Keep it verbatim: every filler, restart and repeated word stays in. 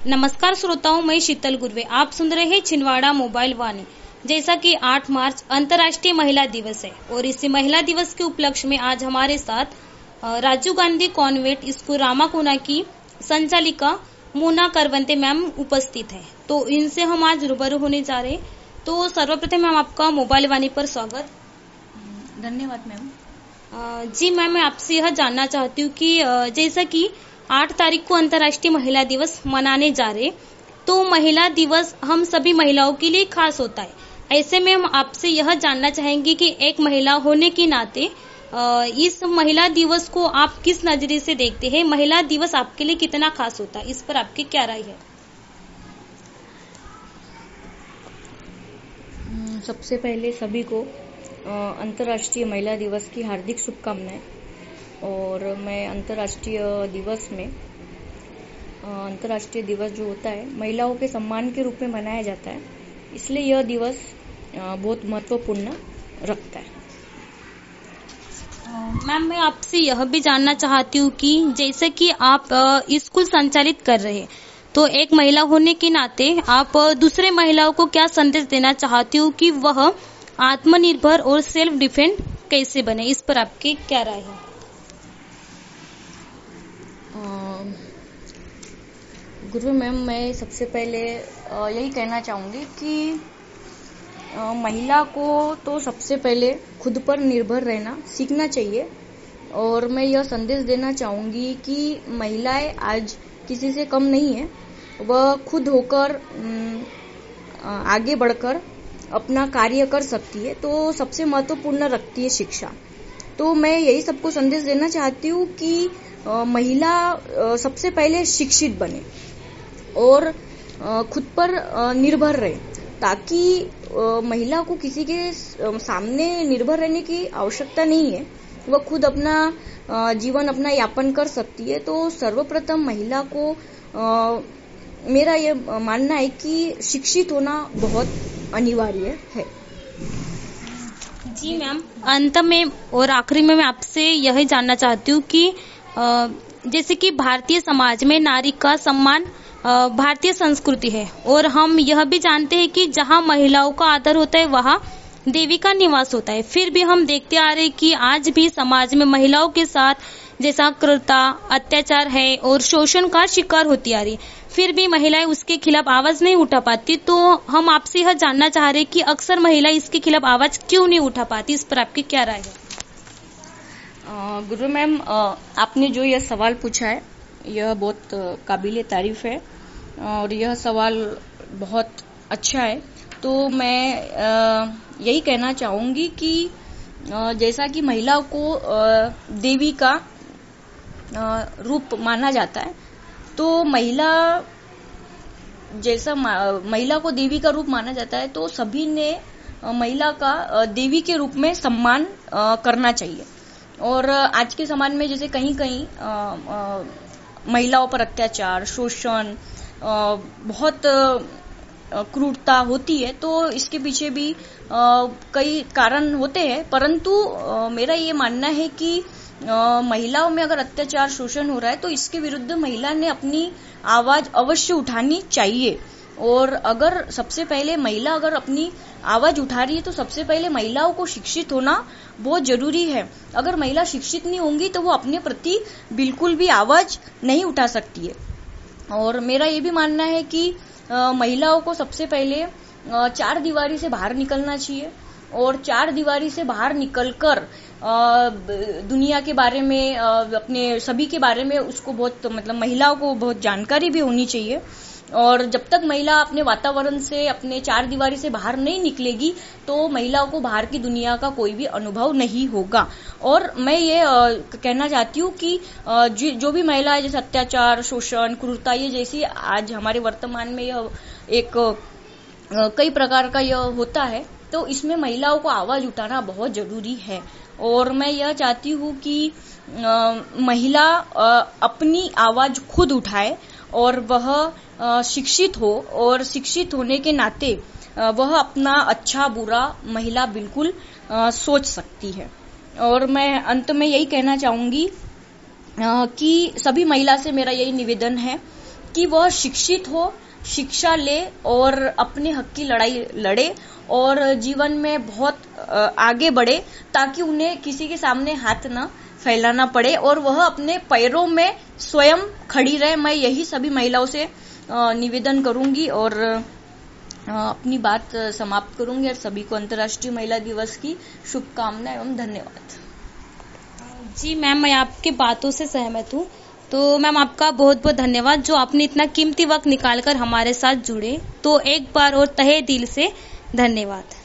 नमस्कार श्रोताओं, मैं शीतल गुर्वे। आप सुन रहे हैं छिंदवाड़ा मोबाइल वाणी। जैसा कि आठ मार्च अंतर्राष्ट्रीय महिला दिवस है और इसी महिला दिवस के उपलक्ष्य में आज हमारे साथ राजीव गांधी कॉन्वेंट स्कूल रामाकोना की संचालिका मोना करवंते मैम उपस्थित है। तो इनसे हम आज रूबरू होने जा रहे हैं। तो सर्वप्रथम मैम आपका मोबाइल वाणी पर स्वागत। धन्यवाद मैम। जी मैम, मैं आपसे यह जानना चाहती हूँ कि जैसा कि आठ तारीख को अंतर्राष्ट्रीय महिला दिवस मनाने जा रहे, तो महिला दिवस हम सभी महिलाओं के लिए खास होता है। ऐसे में हम आपसे यह जानना चाहेंगे कि एक महिला होने के नाते इस महिला दिवस को आप किस नजरिए से देखते हैं? महिला दिवस आपके लिए कितना खास होता है, इस पर आपकी क्या राय है? सबसे पहले सभी को अंतर्राष्ट्रीय महिला दिवस की हार्दिक शुभकामनाएं। और मैं अंतर्राष्ट्रीय दिवस में अंतर्राष्ट्रीय दिवस जो होता है महिलाओं के सम्मान के रूप में मनाया जाता है, इसलिए यह दिवस बहुत महत्वपूर्ण रखता है। मैम, मैं आपसे यह भी जानना चाहती हूँ कि जैसे कि आप स्कूल संचालित कर रहे हैं, तो एक महिला होने के नाते आप दूसरे महिलाओं को क्या संदेश देना चाहती हूँ कि वह आत्मनिर्भर और सेल्फ डिफेंड कैसे बने, इस पर आपकी क्या राय है? गुरु मैम, मैं सबसे पहले यही कहना चाहूँगी कि महिला को तो सबसे पहले खुद पर निर्भर रहना सीखना चाहिए। और मैं यह संदेश देना चाहूँगी कि महिलाएं आज किसी से कम नहीं है, वह खुद होकर आगे बढ़कर अपना कार्य कर सकती है। तो सबसे महत्वपूर्ण रखती है शिक्षा। तो मैं यही सबको संदेश देना चाहती हूँ कि महिला सबसे पहले शिक्षित बने और खुद पर निर्भर रहे, ताकि महिला को किसी के सामने निर्भर रहने की आवश्यकता नहीं है, वह खुद अपना जीवन अपना यापन कर सकती है। तो सर्वप्रथम महिला को मेरा ये मानना है कि शिक्षित होना बहुत अनिवार्य है। जी मैम, अंत में और आखिरी में मैं आपसे यही जानना चाहती हूँ कि जैसे कि भारतीय समाज में नारी का सम्मान भारतीय संस्कृति है और हम यह भी जानते हैं कि जहाँ महिलाओं का आदर होता है वहाँ देवी का निवास होता है। फिर भी हम देखते आ रहे हैं कि आज भी समाज में महिलाओं के साथ जैसा क्रूरता, अत्याचार है और शोषण का शिकार होती आ रही, फिर भी महिलाएं उसके खिलाफ आवाज नहीं उठा पाती। तो हम आपसे यह जानना चाह रहे हैं कि अक्सर महिलाएं इसके खिलाफ आवाज क्यों नहीं उठा पाती, इस पर आपकी क्या राय है? गुरु मैम, आपने जो यह सवाल पूछा है यह बहुत काबिले तारीफ है और यह सवाल बहुत अच्छा है। तो मैं यही कहना चाहूँगी कि जैसा कि महिला को देवी का रूप माना जाता है, तो महिला जैसा महिला को देवी का रूप माना जाता है, तो सभी ने महिला का देवी के रूप में सम्मान करना चाहिए। और आज के समाज में जैसे कहीं कहीं महिलाओं पर अत्याचार, शोषण, बहुत क्रूरता होती है, तो इसके पीछे भी कई कारण होते हैं। परंतु मेरा ये मानना है कि महिलाओं में अगर अत्याचार, शोषण हो रहा है तो इसके विरुद्ध महिला ने अपनी आवाज अवश्य उठानी चाहिए। और अगर सबसे पहले महिला अगर अपनी आवाज उठा रही है तो सबसे पहले महिलाओं को शिक्षित होना बहुत जरूरी है। अगर महिला शिक्षित नहीं होंगी तो वो अपने प्रति बिल्कुल भी आवाज नहीं उठा सकती है। और मेरा ये भी मानना है कि आ, महिलाओं को सबसे पहले आ, चार दीवारी से बाहर निकलना चाहिए और चार दीवारी से बाहर निकलकर दुनिया के बारे में, आ, अपने सभी के बारे में उसको बहुत मतलब महिलाओं को बहुत जानकारी भी होनी चाहिए। और जब तक महिला अपने वातावरण से, अपने चार दीवारी से बाहर नहीं निकलेगी तो महिलाओं को बाहर की दुनिया का कोई भी अनुभव नहीं होगा। और मैं ये आ, कहना चाहती हूँ कि आ, जो, जो भी महिला है, जैसे अत्याचार, शोषण, क्रूरता, ये जैसी आज हमारे वर्तमान में यह एक आ, कई प्रकार का यह होता है, तो इसमें महिलाओं को आवाज उठाना बहुत जरूरी है। और मैं यह चाहती हूँ कि आ, महिला आ, अपनी आवाज खुद उठाए और वह शिक्षित हो, और शिक्षित होने के नाते वह अपना अच्छा बुरा महिला बिल्कुल सोच सकती है। और मैं अंत में यही कहना चाहूंगी कि सभी महिला से मेरा यही निवेदन है कि वह शिक्षित हो, शिक्षा ले और अपने हक की लड़ाई लड़े और जीवन में बहुत आगे बढ़े, ताकि उन्हें किसी के सामने हाथ न फैलाना पड़े और वह अपने पैरों में स्वयं खड़ी रहे। मैं यही सभी महिलाओं से निवेदन करूंगी और अपनी बात समाप्त करूंगी और सभी को अंतर्राष्ट्रीय महिला दिवस की शुभकामनाएं एवं धन्यवाद। जी मैम, मैं आपकी बातों से सहमत हूँ। तो मैम आपका बहुत बहुत धन्यवाद जो आपने इतना कीमती वक्त निकालकर हमारे साथ जुड़े। तो एक बार और तहे दिल से धन्यवाद।